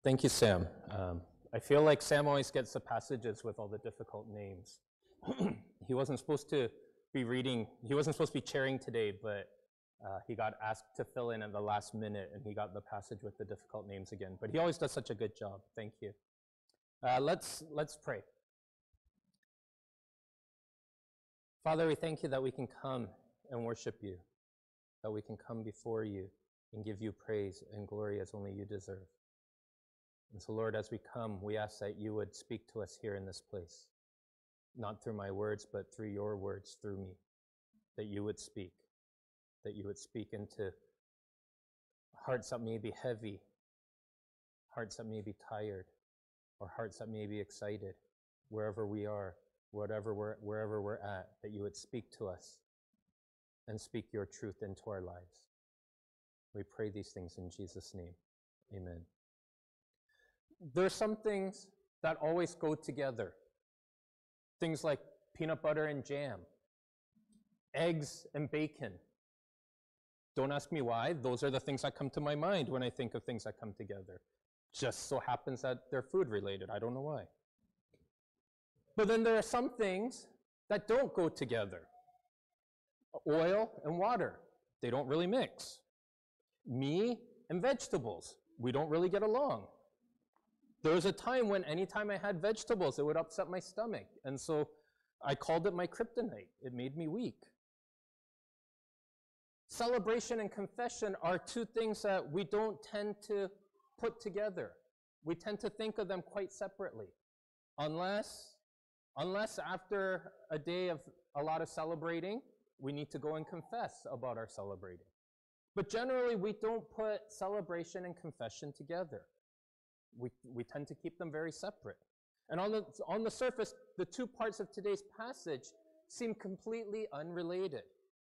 Thank you, Sam. I feel like Sam always gets the passages with all the difficult names. He wasn't supposed to be chairing today, but he got asked to fill in at the last minute, and he got the passage with the difficult names again. But he always does such a good job. Thank you. Let's pray. Father, we thank you that we can come and worship you, that we can come before you and give you praise and glory as only you deserve. And so, Lord, as we come, we ask that you would speak to us here in this place, not through my words, but through your words, through me, that you would speak into hearts that may be heavy, hearts that may be tired, or hearts that may be excited, wherever we are, wherever we're at, that you would speak to us and speak your truth into our lives. We pray these things in Jesus' name. Amen. There are some things that always go together. Things like peanut butter and jam, eggs and bacon. Don't ask me why. Those are the things that come to my mind when I think of things that come together. Just so happens that they're food related. I don't know why. But then there are some things that don't go together. Oil and water, they don't really mix. Me and vegetables, we don't really get along. There was a time when anytime I had vegetables, it would upset my stomach. And so I called it my kryptonite. It made me weak. Celebration and confession are two things that we don't tend to put together. We tend to think of them quite separately. Unless after a day of a lot of celebrating, we need to go and confess about our celebrating. But generally, we don't put celebration and confession together. We tend to keep them very separate. And on the surface, the two parts of today's passage seem completely unrelated.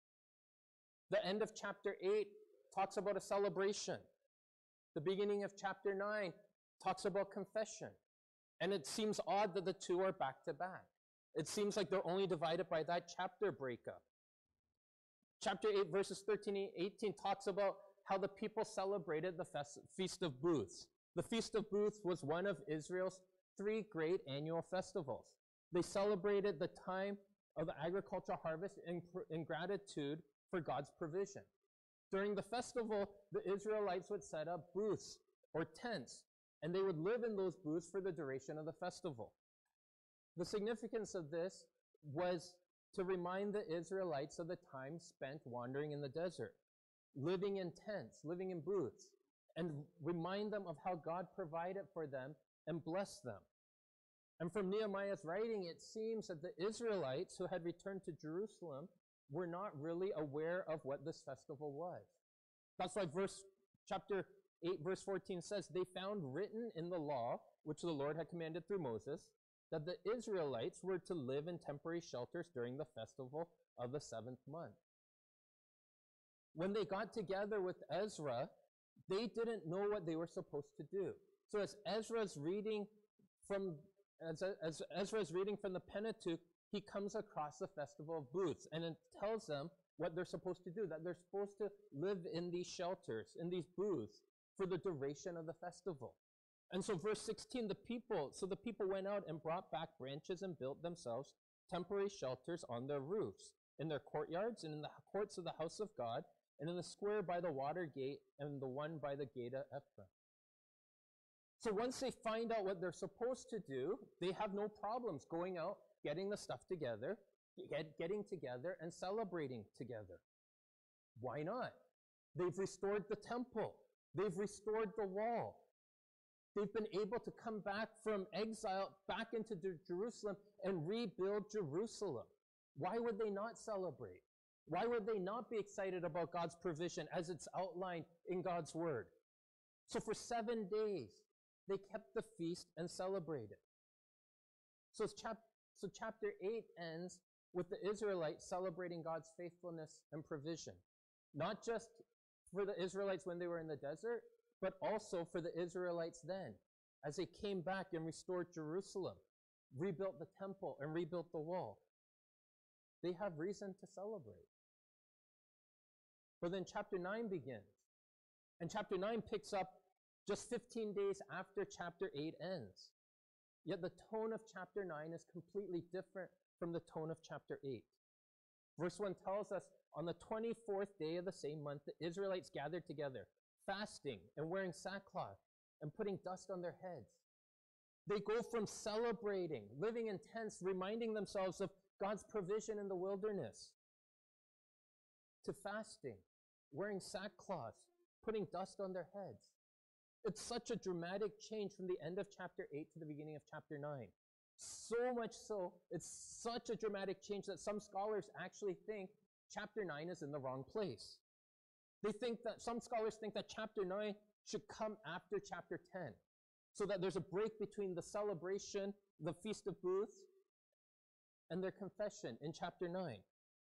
The end of chapter 8 talks about a celebration. The beginning of chapter 9 talks about confession. And it seems odd that the two are back to back. It seems like they're only divided by that chapter breakup. Chapter 8, verses 13 and 18 talks about how the people celebrated the Feast of Booths. The Feast of Booths was one of Israel's 3 great annual festivals. They celebrated the time of the agricultural harvest in gratitude for God's provision. During the festival, the Israelites would set up booths or tents, and they would live in those booths for the duration of the festival. The significance of this was to remind the Israelites of the time spent wandering in the desert, living in tents, living in booths, and remind them of how God provided for them and blessed them. And from Nehemiah's writing, it seems that the Israelites who had returned to Jerusalem were not really aware of what this festival was. That's why chapter 8, verse 14 says, they found written in the law, which the Lord had commanded through Moses, that the Israelites were to live in temporary shelters during the festival of the 7th month. When they got together with Ezra, they didn't know what they were supposed to do. So as Ezra's reading from the Pentateuch, he comes across the Festival of Booths, and it tells them what they're supposed to do, that they're supposed to live in these shelters, in these booths, for the duration of the festival. And so verse 16, the people went out and brought back branches and built themselves temporary shelters on their roofs, in their courtyards, and in the courts of the house of God, and in the square by the water gate, and the one by the gate of Ephraim. So once they find out what they're supposed to do, they have no problems going out, getting the stuff together, getting together, and celebrating together. Why not? They've restored the temple. They've restored the wall. They've been able to come back from exile back into Jerusalem and rebuild Jerusalem. Why would they not celebrate? Why would they not be excited about God's provision as it's outlined in God's word? So for 7 days, they kept the feast and celebrated. So chapter 8 ends with the Israelites celebrating God's faithfulness and provision. Not just for the Israelites when they were in the desert, but also for the Israelites then, as they came back and restored Jerusalem, rebuilt the temple, and rebuilt the wall. They have reason to celebrate. But then chapter 9 begins. And chapter 9 picks up just 15 days after chapter 8 ends. Yet the tone of chapter 9 is completely different from the tone of chapter 8. Verse 1 tells us, on the 24th day of the same month, the Israelites gathered together, fasting and wearing sackcloth and putting dust on their heads. They go from celebrating, living in tents, reminding themselves of God's provision in the wilderness, to fasting, wearing sackcloth, putting dust on their heads. It's such a dramatic change from the end of chapter 8 to the beginning of chapter 9. So much so, it's such a dramatic change that some scholars actually think chapter 9 is in the wrong place. Some scholars think that chapter 9 should come after chapter 10, so that there's a break between the celebration, the Feast of Booths, and their confession in chapter 9.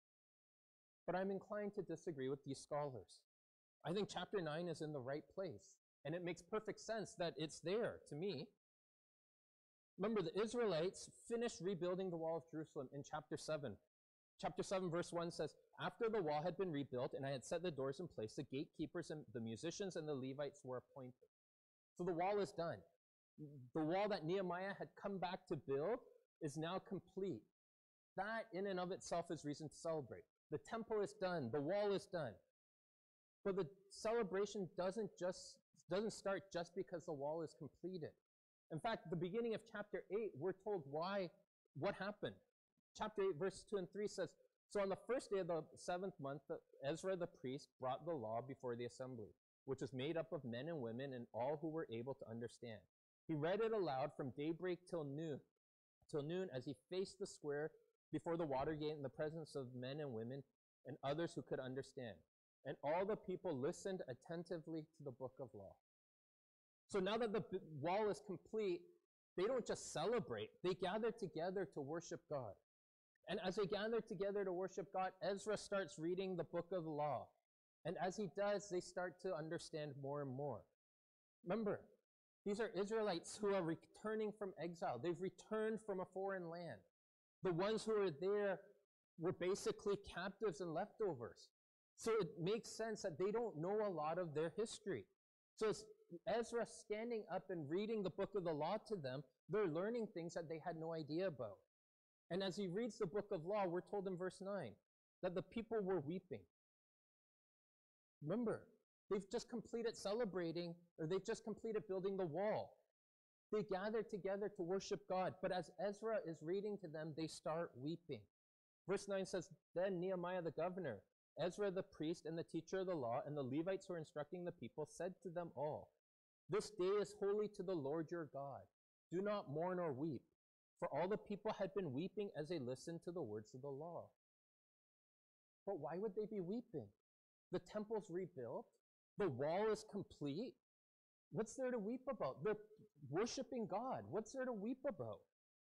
But I'm inclined to disagree with these scholars. I think chapter 9 is in the right place, and it makes perfect sense that it's there to me. Remember, the Israelites finished rebuilding the wall of Jerusalem in chapter 7. Chapter 7, verse 1 says, "After the wall had been rebuilt and I had set the doors in place, the gatekeepers and the musicians and the Levites were appointed." So the wall is done. The wall that Nehemiah had come back to build is now complete. That in and of itself is reason to celebrate. The temple is done. The wall is done. But the celebration doesn't start just because the wall is completed. In fact, the beginning of chapter 8, we're told what happened. Chapter 8, verse 2 and 3 says, "So on the first day of the 7th month, Ezra the priest brought the law before the assembly, which was made up of men and women and all who were able to understand. He read it aloud from daybreak till noon as he faced the square before the water gate in the presence of men and women and others who could understand. And all the people listened attentively to the book of law." So now that the wall is complete, they don't just celebrate, they gather together to worship God. And as they gather together to worship God, Ezra starts reading the book of the law. And as he does, they start to understand more and more. Remember, these are Israelites who are returning from exile. They've returned from a foreign land. The ones who are there were basically captives and leftovers. So it makes sense that they don't know a lot of their history. So it's Ezra standing up and reading the book of the law to them, they're learning things that they had no idea about. And as he reads the book of law, we're told in verse 9 that the people were weeping. Remember, they've just completed celebrating, or they've just completed building the wall. They gather together to worship God, but as Ezra is reading to them, they start weeping. Verse 9 says, "Then Nehemiah the governor, Ezra the priest and the teacher of the law, and the Levites who were instructing the people said to them all, 'This day is holy to the Lord your God. Do not mourn or weep.' For all the people had been weeping as they listened to the words of the law." But why would they be weeping? The temple's rebuilt. The wall is complete. What's there to weep about? They're worshiping God. What's there to weep about?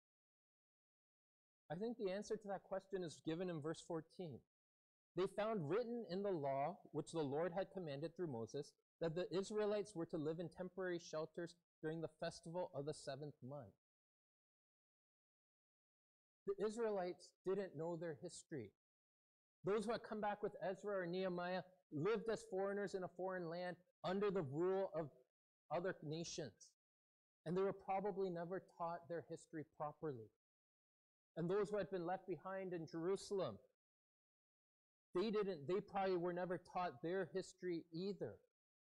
I think the answer to that question is given in verse 14. "They found written in the law, which the Lord had commanded through Moses, that the Israelites were to live in temporary shelters during the festival of the 7th month." The Israelites didn't know their history. Those who had come back with Ezra or Nehemiah lived as foreigners in a foreign land under the rule of other nations. And they were probably never taught their history properly. And those who had been left behind in Jerusalem, they probably were never taught their history either.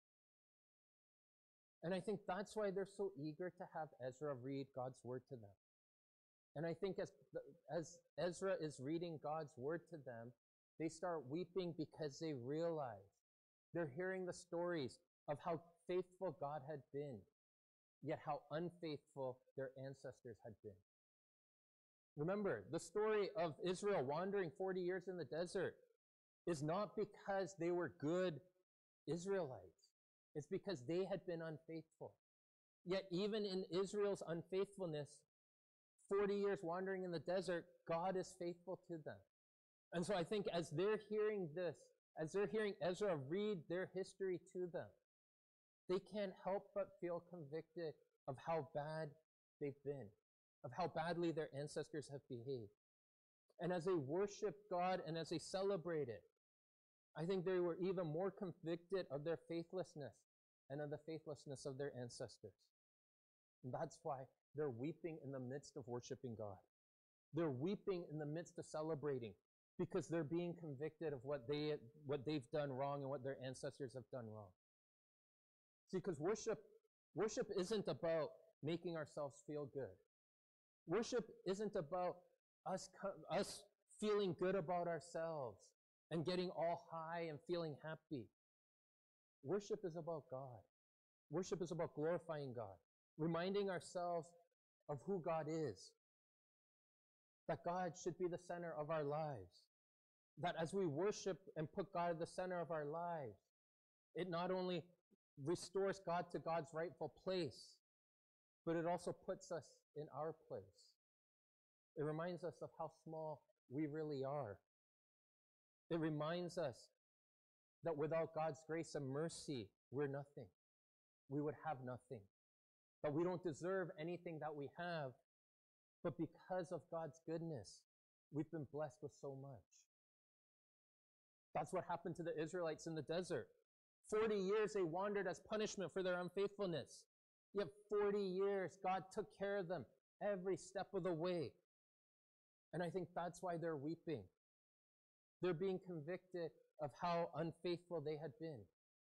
And I think that's why they're so eager to have Ezra read God's word to them. And I think as Ezra is reading God's word to them, they start weeping because they realize they're hearing the stories of how faithful God had been, yet how unfaithful their ancestors had been. Remember, the story of Israel wandering 40 years in the desert is not because they were good Israelites. It's because they had been unfaithful. Yet even in Israel's unfaithfulness, 40 years wandering in the desert, God is faithful to them. And so I think as they're hearing this, as they're hearing Ezra read their history to them, they can't help but feel convicted of how bad they've been, of how badly their ancestors have behaved. And as they worship God and as they celebrate it, I think they were even more convicted of their faithlessness and of the faithlessness of their ancestors. And that's why they're weeping in the midst of worshiping God. They're weeping in the midst of celebrating because they're being convicted of what they've done wrong and what their ancestors have done wrong. See, because worship isn't about making ourselves feel good. Worship isn't about us feeling good about ourselves and getting all high and feeling happy. Worship is about God. Worship is about glorifying God, reminding ourselves of who God is, that God should be the center of our lives, that as we worship and put God at the center of our lives, it not only restores God to God's rightful place, but it also puts us in our place. It reminds us of how small we really are. It reminds us that without God's grace and mercy, we're nothing. We would have nothing. That we don't deserve anything that we have, but because of God's goodness, we've been blessed with so much. That's what happened to the Israelites in the desert. 40 years they wandered as punishment for their unfaithfulness. Yet 40 years, God took care of them every step of the way. And I think that's why they're weeping. They're being convicted of how unfaithful they had been.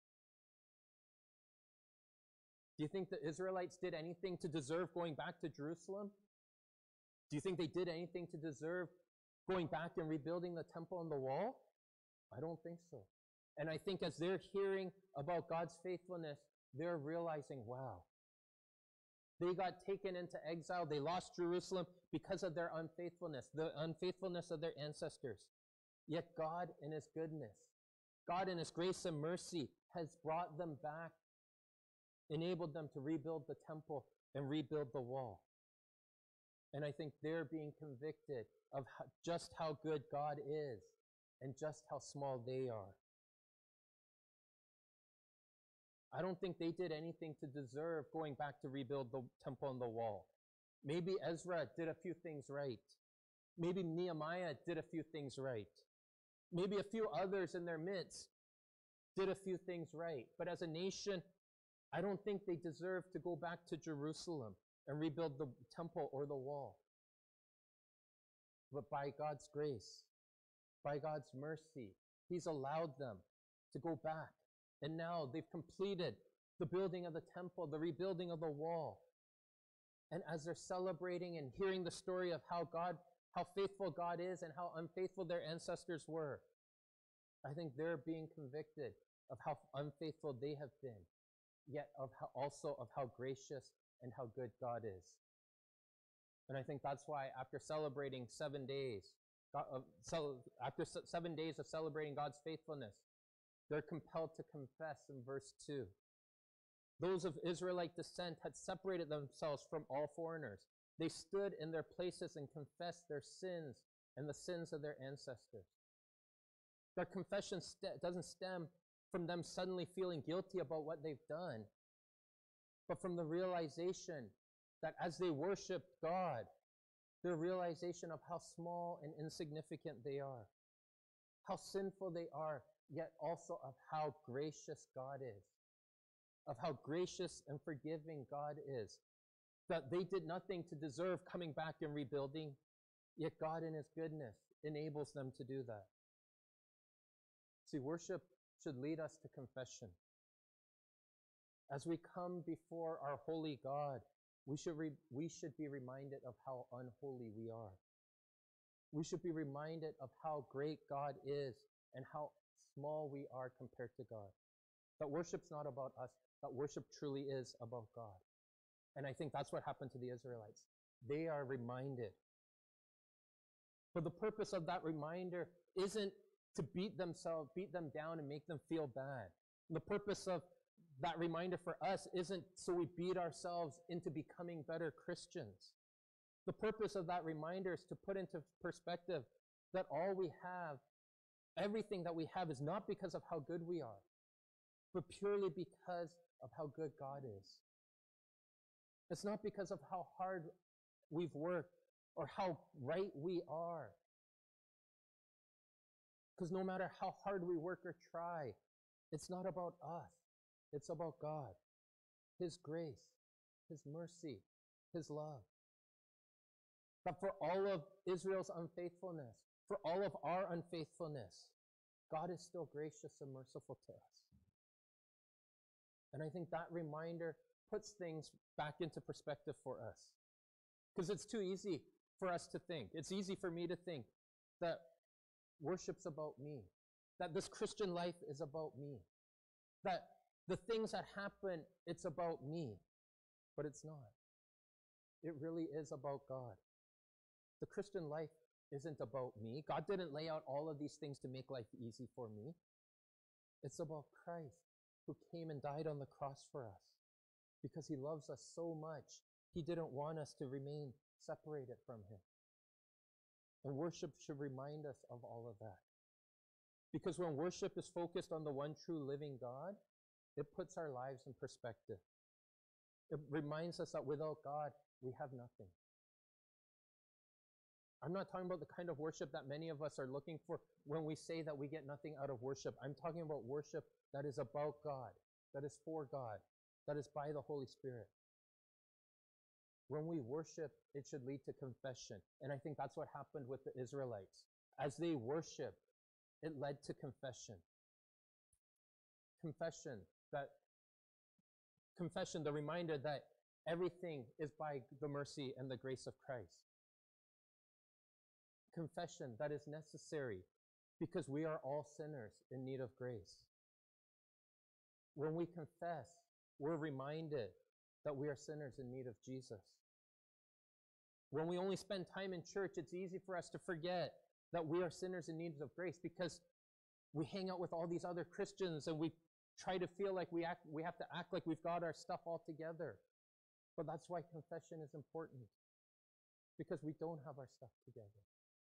Do you think the Israelites did anything to deserve going back to Jerusalem? Do you think they did anything to deserve going back and rebuilding the temple and the wall? I don't think so. And I think as they're hearing about God's faithfulness, they're realizing, wow, they got taken into exile. They lost Jerusalem because of their unfaithfulness, the unfaithfulness of their ancestors. Yet God in His goodness, God in His grace and mercy has brought them back, enabled them to rebuild the temple and rebuild the wall. And I think they're being convicted of just how good God is and just how small they are. I don't think they did anything to deserve going back to rebuild the temple and the wall. Maybe Ezra did a few things right. Maybe Nehemiah did a few things right. Maybe a few others in their midst did a few things right. But as a nation, I don't think they deserve to go back to Jerusalem and rebuild the temple or the wall. But by God's grace, by God's mercy, He's allowed them to go back. And now they've completed the building of the temple, the rebuilding of the wall. And as they're celebrating and hearing the story of how faithful God is and how unfaithful their ancestors were, I think they're being convicted of how unfaithful they have been, yet also of how gracious and how good God is. And I think that's why after celebrating 7 days, after 7 days of celebrating God's faithfulness, they're compelled to confess in verse 2. Those of Israelite descent had separated themselves from all foreigners. They stood in their places and confessed their sins and the sins of their ancestors. Their confession doesn't stem from them suddenly feeling guilty about what they've done, but from the realization that as they worshiped God, their realization of how small and insignificant they are, how sinful they are, yet also of how gracious God is, of how gracious and forgiving God is, that they did nothing to deserve coming back and rebuilding, yet God in His goodness enables them to do that. See, worship should lead us to confession. As we come before our holy God, we should be reminded of how unholy we are. We should be reminded of how great God is and how small we are compared to God. That worship's not about us, that worship truly is about God. And I think that's what happened to the Israelites. They are reminded. But the purpose of that reminder isn't to beat them down and make them feel bad. And the purpose of that reminder for us isn't so we beat ourselves into becoming better Christians. The purpose of that reminder is to put into perspective that all we have, everything that we have, is not because of how good we are, but purely because of how good God is. It's not because of how hard we've worked or how right we are. Because no matter how hard we work or try, it's not about us. It's about God, His grace, His mercy, His love. But for all of Israel's unfaithfulness, for all of our unfaithfulness, God is still gracious and merciful to us. And I think that reminder puts things back into perspective for us. Because it's too easy for us to think. It's easy for me to think that worship's about me, that this Christian life is about me, that the things that happen, it's about me. But it's not. It really is about God. The Christian life isn't about me. God didn't lay out all of these things to make life easy for me. It's about Christ, who came and died on the cross for us because He loves us so much. He didn't want us to remain separated from Him. And worship should remind us of all of that. Because when worship is focused on the one true living God, it puts our lives in perspective. It reminds us that without God, we have nothing. I'm not talking about the kind of worship that many of us are looking for when we say that we get nothing out of worship. I'm talking about worship that is about God, that is for God, that is by the Holy Spirit. When we worship, it should lead to confession. And I think that's what happened with the Israelites. As they worshiped, it led to confession. Confession, the reminder that everything is by the mercy and the grace of Christ. Confession that is necessary because we are all sinners in need of grace. When we confess, we're reminded that we are sinners in need of Jesus. When we only spend time in church, it's easy for us to forget that we are sinners in need of grace because we hang out with all these other Christians and we try to feel like we have to act like we've got our stuff all together. But that's why confession is important, because we don't have our stuff together.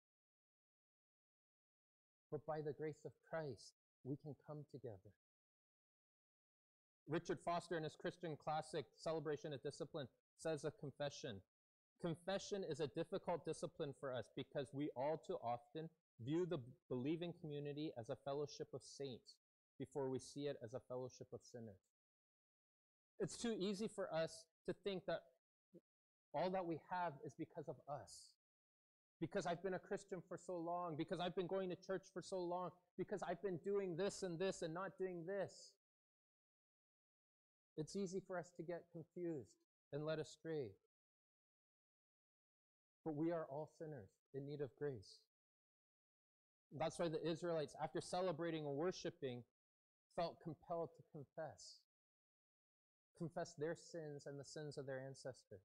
But by the grace of Christ, we can come together. Richard Foster, in his Christian classic, Celebration of Discipline, says of confession, confession is a difficult discipline for us because we all too often view the believing community as a fellowship of saints before we see it as a fellowship of sinners. It's too easy for us to think that all that we have is because of us. Because I've been a Christian for so long, because I've been going to church for so long, because I've been doing this and not doing this. It's easy for us to get confused and led astray. But we are all sinners in need of grace. That's why the Israelites, after celebrating and worshiping, felt compelled to confess their sins and the sins of their ancestors.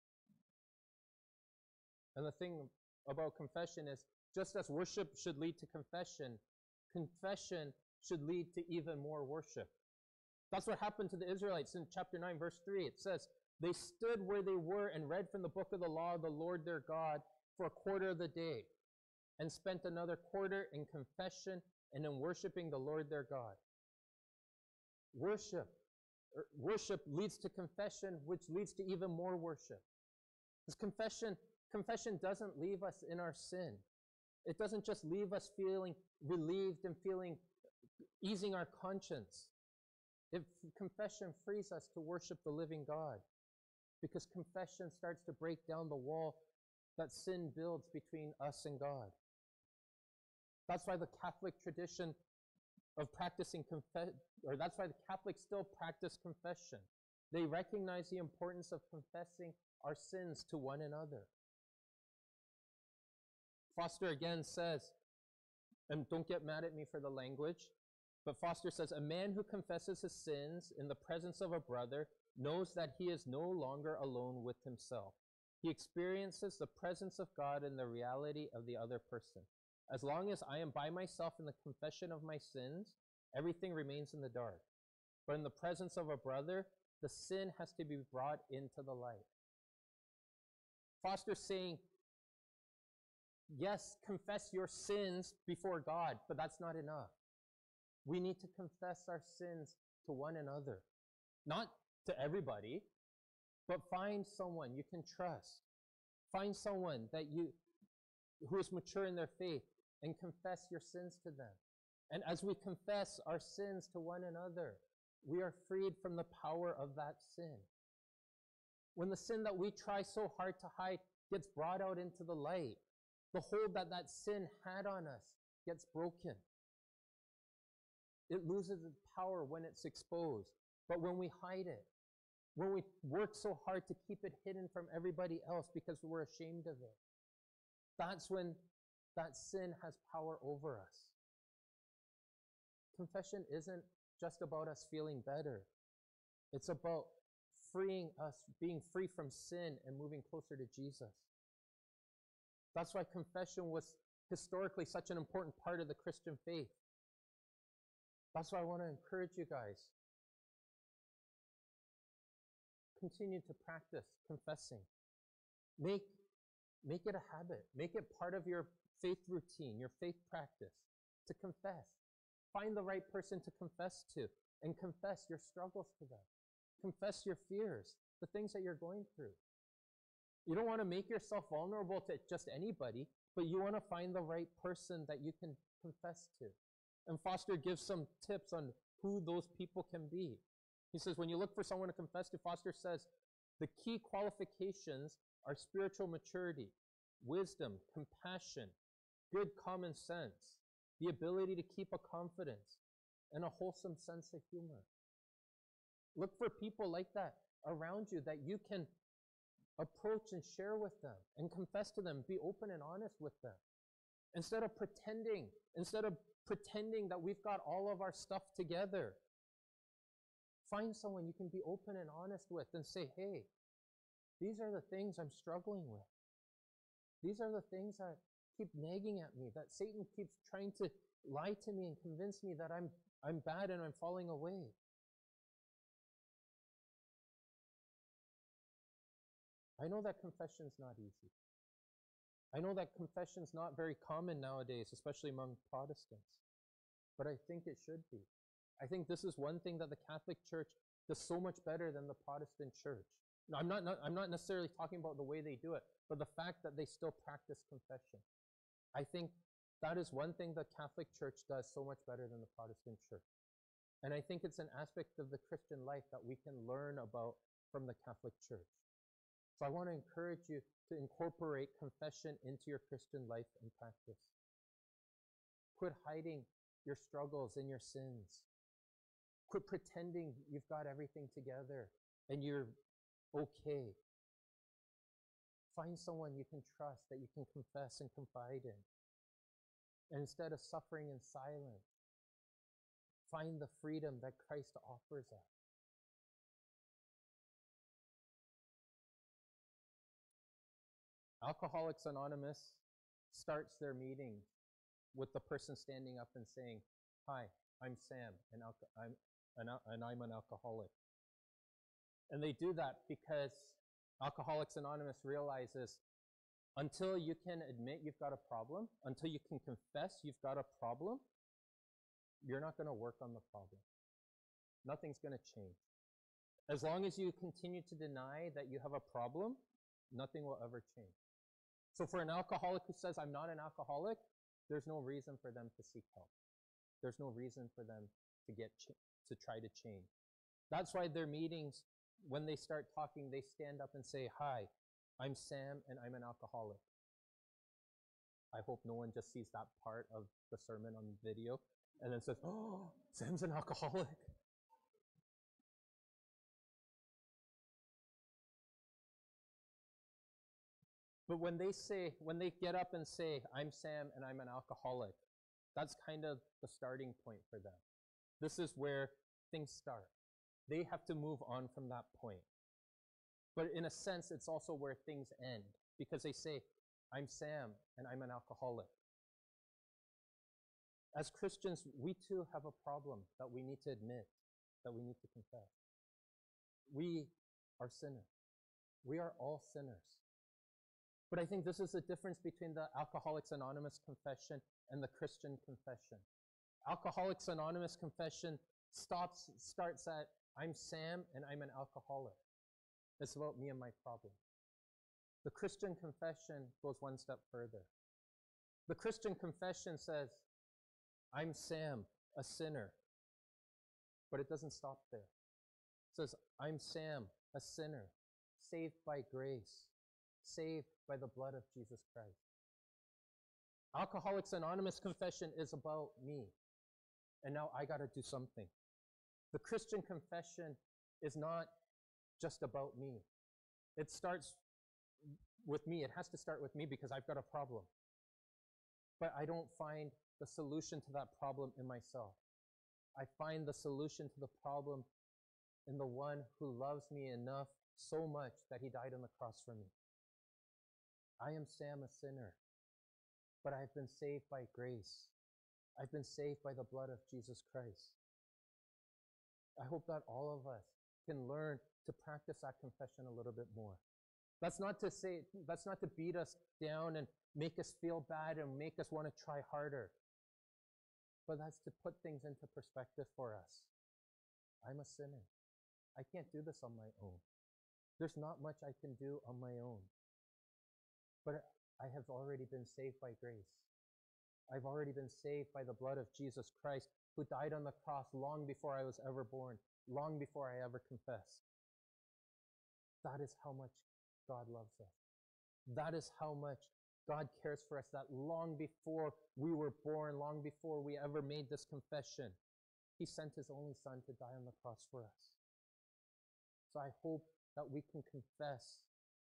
And the thing about confession is, just as worship should lead to confession, confession should lead to even more worship. That's what happened to the Israelites in chapter 9, verse 3. It says, they stood where they were and read from the book of the law of the Lord their God for a quarter of the day, and spent another quarter in confession and in worshiping the Lord their God. Worship leads to confession, which leads to even more worship. This confession doesn't leave us in our sin. It doesn't just leave us feeling relieved and easing our conscience. Confession frees us to worship the living God, because confession starts to break down the wall that sin builds between us and God. That's why the Catholic tradition of practicing that's why the Catholics still practice confession. They recognize the importance of confessing our sins to one another. Foster again says, and don't get mad at me for the language, but Foster says, a man who confesses his sins in the presence of a brother knows that he is no longer alone with himself. He experiences the presence of God and the reality of the other person. As long as I am by myself in the confession of my sins, everything remains in the dark. But in the presence of a brother, the sin has to be brought into the light. Foster's saying, yes, confess your sins before God, but that's not enough. We need to confess our sins to one another. Not to everybody, but find someone you can trust. Find someone who is mature in their faith, and confess your sins to them. And as we confess our sins to one another, we are freed from the power of that sin. When the sin that we try so hard to hide gets brought out into the light, the hold that that sin had on us gets broken. It loses its power when it's exposed. But when we hide it, when we work so hard to keep it hidden from everybody else because we're ashamed of it, that's when that sin has power over us. Confession isn't just about us feeling better. It's about freeing us, being free from sin and moving closer to Jesus. That's why confession was historically such an important part of the Christian faith. That's why I want to encourage you guys. Continue to practice confessing. Make it a habit. Make it part of your faith routine, your faith practice, to confess. Find the right person to confess to and confess your struggles to them. Confess your fears, the things that you're going through. You don't want to make yourself vulnerable to just anybody, but you want to find the right person that you can confess to. And Foster gives some tips on who those people can be. He says, when you look for someone to confess to, Foster says, the key qualifications are spiritual maturity, wisdom, compassion, good common sense, the ability to keep a confidence, and a wholesome sense of humor. Look for people like that around you that you can approach and share with them and confess to them, be open and honest with them. Instead of pretending that we've got all of our stuff together, find someone you can be open and honest with and say, hey, these are the things I'm struggling with. These are the things that keep nagging at me, that Satan keeps trying to lie to me and convince me that I'm bad and I'm falling away. I know that confession's not easy. I know that confession's not very common nowadays, especially among Protestants. But I think it should be. I think this is one thing that the Catholic Church does so much better than the Protestant Church. Now, I'm not necessarily talking about the way they do it, but the fact that they still practice confession. I think that is one thing the Catholic Church does so much better than the Protestant Church. And I think it's an aspect of the Christian life that we can learn about from the Catholic Church. So I want to encourage you to incorporate confession into your Christian life and practice. Quit hiding your struggles and your sins. Quit pretending you've got everything together and you're okay. Find someone you can trust that you can confess and confide in. And instead of suffering in silence, find the freedom that Christ offers us. Alcoholics Anonymous starts their meeting with the person standing up and saying, "Hi, I'm Sam, and I'm an alcoholic." And they do that because Alcoholics Anonymous realizes until you can admit you've got a problem, until you can confess you've got a problem, you're not going to work on the problem. Nothing's going to change. As long as you continue to deny that you have a problem, nothing will ever change. So for an alcoholic who says, "I'm not an alcoholic," there's no reason for them to seek help. There's no reason for them to try to change. That's why their meetings, when they start talking, they stand up and say, "Hi, I'm Sam, and I'm an alcoholic." I hope no one just sees that part of the sermon on video and then says, "Oh, Sam's an alcoholic." But when they get up and say, "I'm Sam and I'm an alcoholic," that's kind of the starting point for them. This is where things start. They have to move on from that point. But in a sense, it's also where things end, because they say, "I'm Sam and I'm an alcoholic." As Christians, we too have a problem that we need to admit, that we need to confess. We are sinners. We are all sinners. But I think this is the difference between the Alcoholics Anonymous confession and the Christian confession. Alcoholics Anonymous confession starts at, "I'm Sam and I'm an alcoholic." It's about me and my problem. The Christian confession goes one step further. The Christian confession says, "I'm Sam, a sinner, But it doesn't stop there. It says, I'm Sam, a sinner, saved by grace, saved by the blood of Jesus Christ. Alcoholics Anonymous confession is about me. And now I got to do something. The Christian confession is not just about me. It starts with me. It has to start with me because I've got a problem. But I don't find the solution to that problem in myself. I find the solution to the problem in the one who loves me enough so much that he died on the cross for me. I am Sam, a sinner, but I've been saved by grace. I've been saved by the blood of Jesus Christ. I hope that all of us can learn to practice that confession a little bit more. That's not to beat us down and make us feel bad and make us want to try harder. But that's to put things into perspective for us. I'm a sinner. I can't do this on my own. There's not much I can do on my own. But I have already been saved by grace. I've already been saved by the blood of Jesus Christ, who died on the cross long before I was ever born, long before I ever confessed. That is how much God loves us. That is how much God cares for us, that long before we were born, long before we ever made this confession, he sent his only son to die on the cross for us. So I hope that we can confess,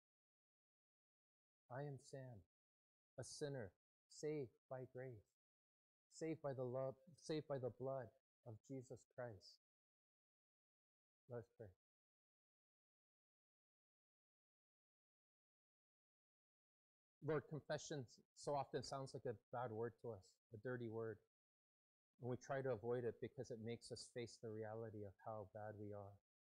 I am Sam, a sinner, saved by grace, saved by the love, saved by the blood of Jesus Christ. Let us pray. Lord, confession so often sounds like a bad word to us, a dirty word. And we try to avoid it because it makes us face the reality of how bad we are.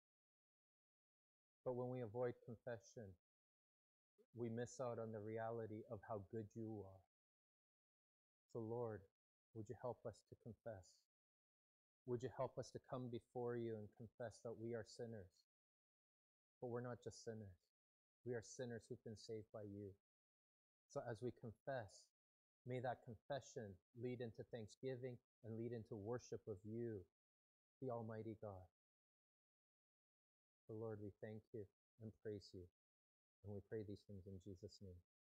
But when we avoid confession, we miss out on the reality of how good you are. So Lord, would you help us to confess? Would you help us to come before you and confess that we are sinners? But we're not just sinners. We are sinners who've been saved by you. So as we confess, may that confession lead into thanksgiving and lead into worship of you, the Almighty God. So Lord, we thank you and praise you. And we pray these things in Jesus' name.